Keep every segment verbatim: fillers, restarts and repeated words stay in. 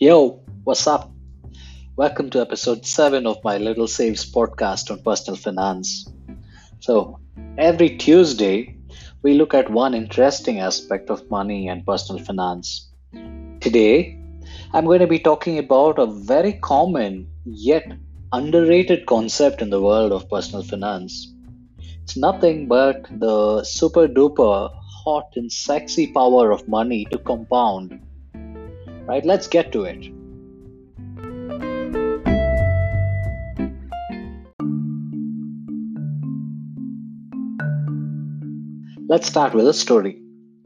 Yo, what's up? Welcome to episode seven of my Little Saves podcast on personal finance. So, every Tuesday, we look at one interesting aspect of money and personal finance. Today, I'm going to be talking about a very common yet underrated concept in the world of personal finance. It's nothing but the super duper hot and sexy power of money to compound. Right, let's get to it. Let's start with a story.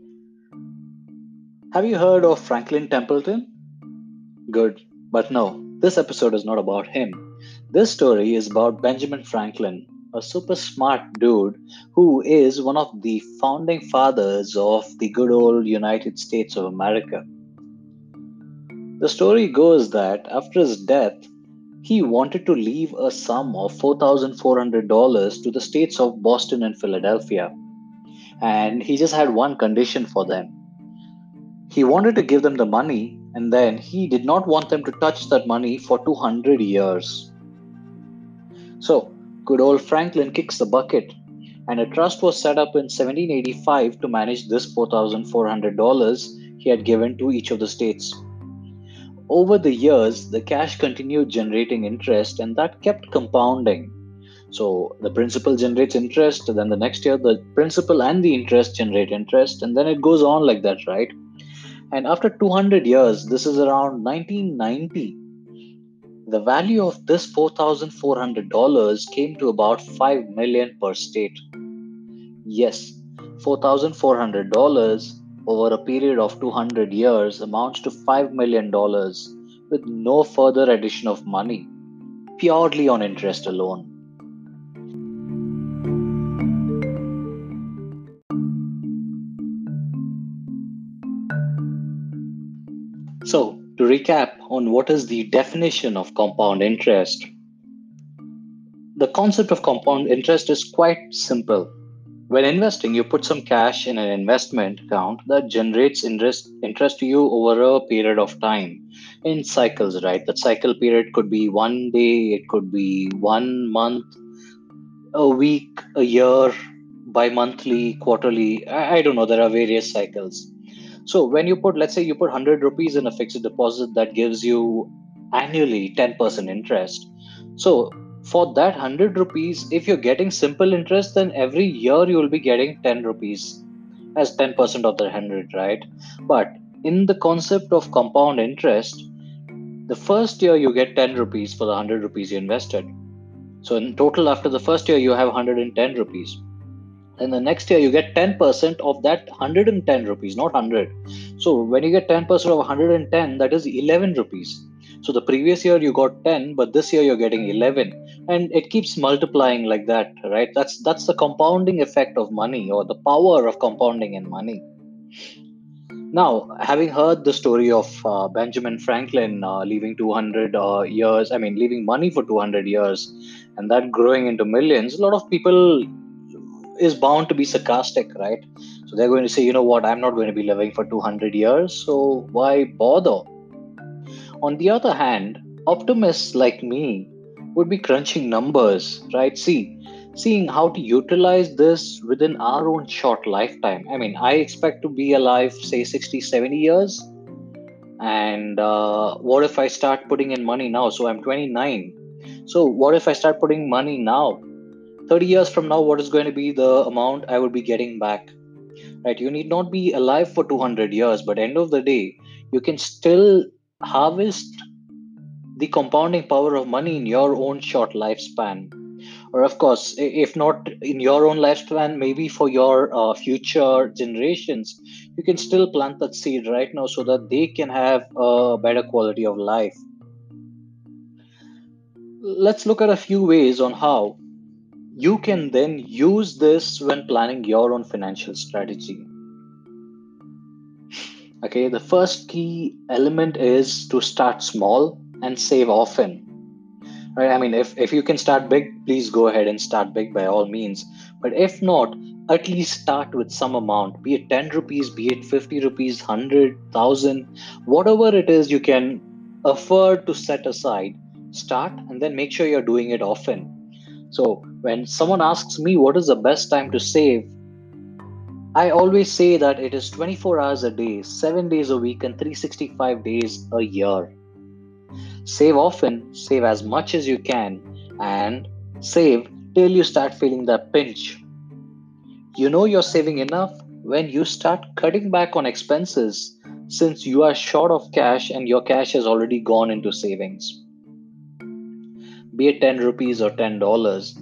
Have you heard of Franklin Templeton? Good. But no, this episode is not about him. This story is about Benjamin Franklin, a super smart dude who is one of the founding fathers of the good old United States of America. The story goes that after his death, he wanted to leave a sum of four thousand four hundred dollars to the states of Boston and Philadelphia. And he just had one condition for them. He wanted to give them the money, and then he did not want them to touch that money for two hundred years. So, good old Franklin kicks the bucket, and a trust was set up in seventeen eighty-five to manage this four thousand four hundred dollars he had given to each of the states. Over the years, the cash continued generating interest, and that kept compounding. So, the principal generates interest, then the next year, the principal and the interest generate interest, and then it goes on like that, right? And after two hundred years, this is around nineteen ninety, the value of this four thousand four hundred dollars came to about five million dollars per state. Yes, four thousand four hundred dollars over a period of two hundred years amounts to five million dollars with no further addition of money, purely on interest alone. So, to recap on what is the definition of compound interest, the concept of compound interest is quite simple. When investing, you put some cash in an investment account that generates interest, interest to you over a period of time in cycles, right? That cycle period could be one day, it could be one month, a week, a year, bi monthly, quarterly. I, I don't know, there are various cycles. So when you put, let's say you put one hundred rupees in a fixed deposit that gives you annually ten percent interest. So for that one hundred rupees, if you're getting simple interest, then every year you will be getting ten rupees as ten percent of the one hundred, right? But in the concept of compound interest, the first year you get ten rupees for the one hundred rupees you invested. So in total, after the first year, you have one hundred ten rupees. And the next year you get ten percent of that one hundred ten rupees, not one hundred. So when you get ten percent of one hundred ten, that is eleven rupees. So the previous year you got ten, but this year you're getting eleven, and it keeps multiplying like that, right? That's that's the compounding effect of money, or the power of compounding in money. Now, having heard the story of uh, Benjamin Franklin uh, leaving two hundred uh, years, I mean, leaving money for two hundred years, and that growing into millions, a lot of people is bound to be sarcastic, right? So they're going to say, you know what, I'm not going to be living for two hundred years, so why bother? On the other hand, optimists like me would be crunching numbers, right? See, seeing how to utilize this within our own short lifetime. I mean, I expect to be alive, say, sixty, seventy years. And uh, what if I start putting in money now? So I'm twenty-nine. So what if I start putting money now? thirty years from now, what is going to be the amount I would be getting back? Right? You need not be alive for two hundred years, but end of the day, you can still harvest the compounding power of money in your own short lifespan. Or, of course, i- if not in your own lifespan, maybe for your uh, future generations, you can still plant that seed right now so that they can have a better quality of life. Let's look at a few ways on how you can then use this when planning your own financial strategy. Okay, the first key element is to start small and save often. Right? I mean, if, if you can start big, please go ahead and start big by all means. But if not, at least start with some amount, be it ten rupees, be it fifty rupees, one hundred, one thousand, whatever it is you can effort to set aside, start and then make sure you're doing it often. So when someone asks me what is the best time to save, I always say that it is twenty-four hours a day, seven days a week, and three hundred sixty-five days a year. Save often, save as much as you can, and save till you start feeling that pinch. You know you're saving enough when you start cutting back on expenses since you are short of cash and your cash has already gone into savings. Be it ten rupees or ten dollars,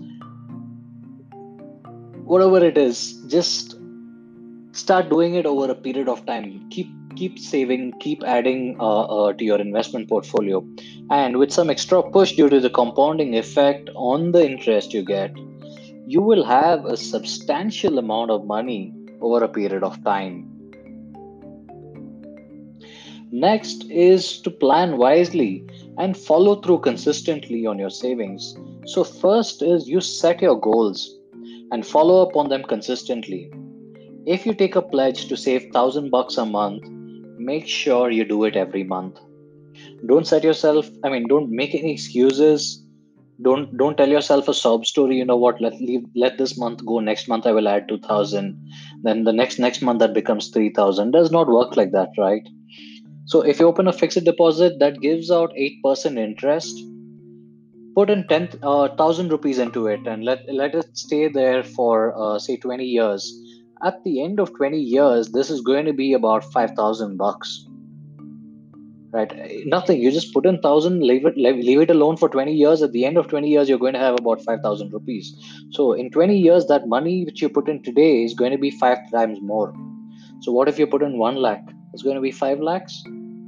whatever it is, just start doing it over a period of time. Keep keep saving, keep adding uh, uh, to your investment portfolio, and with some extra push due to the compounding effect on the interest you get, you will have a substantial amount of money over a period of time. Next is to plan wisely and follow through consistently on your savings. So first is you set your goals and follow up on them consistently. If you take a pledge to save one thousand bucks a month, make sure you do it every month. Don't set yourself, I mean, don't make any excuses. Don't don't tell yourself a sob story, you know what, let leave let this month go, next month I will add two thousand. Then the next next month that becomes three thousand. Does not work like that, right? So if you open a fixed deposit that gives out eight percent interest, put in ten uh, thousand rupees into it and let let it stay there for uh, say twenty years. At the end of twenty years, this is going to be about five thousand bucks, right? Nothing. You just put in one thousand, leave it leave, leave it alone for twenty years. At the end of twenty years, you're going to have about five thousand rupees. So in twenty years, that money which you put in today is going to be five times more. So what if you put in one lakh? It's going to be five lakhs.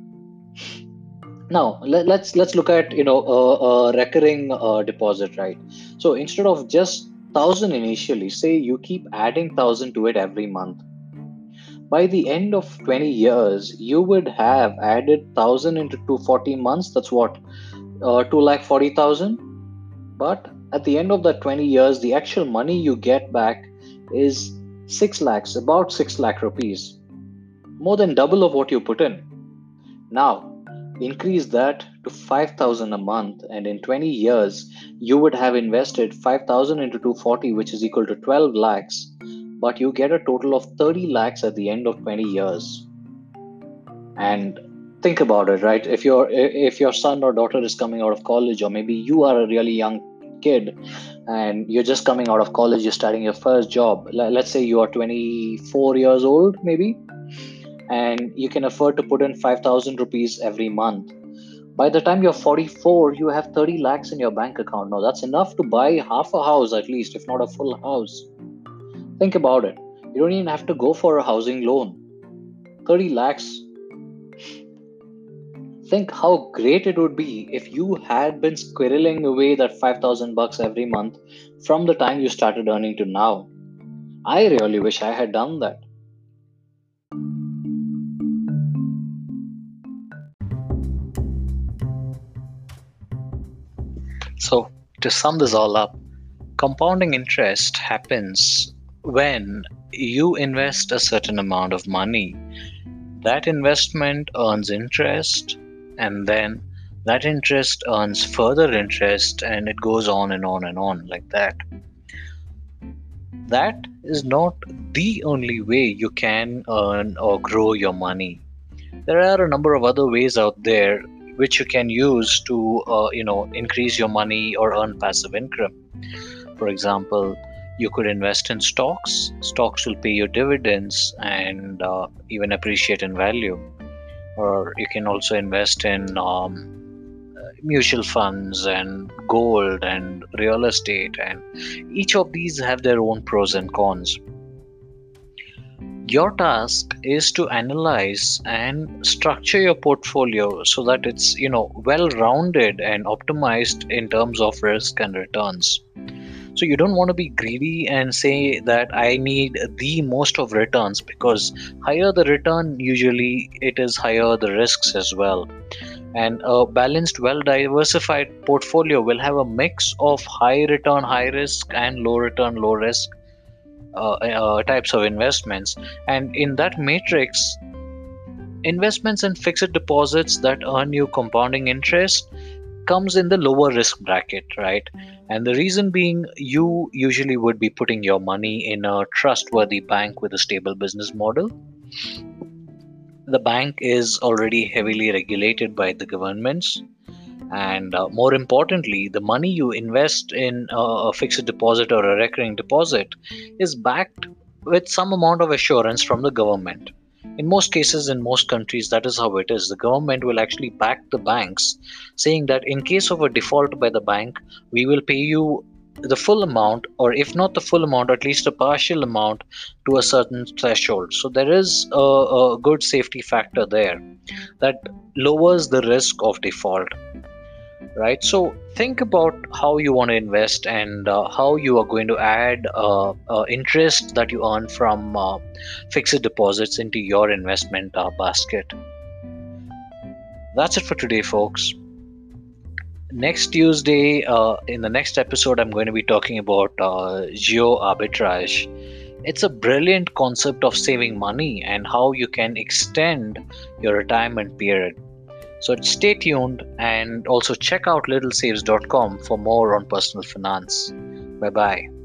Now let, let's let's look at, you know, a, a recurring uh, deposit, right? So instead of just thousand initially, say you keep adding thousand to it every month. By the end of twenty years, you would have added thousand into two hundred forty months. That's what, uh, two lakh forty thousand. But at the end of that twenty years, the actual money you get back is six lakhs, about six lakh rupees, more than double of what you put in. Now increase that to five thousand a month, and in twenty years you would have invested five thousand into two hundred forty, which is equal to twelve lakhs, but you get a total of thirty lakhs at the end of twenty years. And think about it, right? If your if your son or daughter is coming out of college, or maybe you are a really young kid and you're just coming out of college, you're starting your first job. Let's say you are twenty-four years old maybe, and you can afford to put in five thousand rupees every month. By the time you're forty-four, you have thirty lakhs in your bank account. Now that's enough to buy half a house at least, if not a full house. Think about it. You don't even have to go for a housing loan. thirty lakhs. Think how great it would be if you had been squirreling away that five thousand bucks every month from the time you started earning to now. I really wish I had done that. So, to sum this all up, compounding interest happens when you invest a certain amount of money. That investment earns interest, and then that interest earns further interest, and it goes on and on and on like that. That is not the only way you can earn or grow your money. There are a number of other ways out there which you can use to uh, you know increase your money or earn passive income. For example, you could invest in stocks. Stocks will pay you dividends and uh, even appreciate in value. Or you can also invest in um, mutual funds and gold and real estate, and each of these have their own pros and cons. Your task is to analyze and structure your portfolio so that it's, you know, well rounded and optimized in terms of risk and returns. So you don't want to be greedy and say that I need the most of returns, because higher the return, usually it is higher the risks as well. And a balanced, well diversified portfolio will have a mix of high return, high risk, and low return, low risk uh, uh, types of investments. And in that matrix, Investments in fixed deposits that earn you compounding interest comes in the lower risk bracket, right? And the reason being, you usually would be putting your money in a trustworthy bank with a stable business model. The bank is already heavily regulated by the governments, and uh, more importantly, the money you invest in uh, a fixed deposit or a recurring deposit is backed with some amount of assurance from the government. In most cases, in most countries, that is how it is. The government will actually back the banks, saying that in case of a default by the bank, we will pay you the full amount, or if not the full amount, at least a partial amount to a certain threshold. So there is a, a good safety factor there that lowers the risk of default, right? So think about how you want to invest and uh, how you are going to add uh, uh, interest that you earn from uh, fixed deposits into your investment uh, basket. That's it for today, folks. Next Tuesday, uh, in the next episode, I'm going to be talking about uh, geo arbitrage. It's a brilliant concept of saving money and how you can extend your retirement period. So stay tuned and also check out little saves dot com for more on personal finance. Bye bye.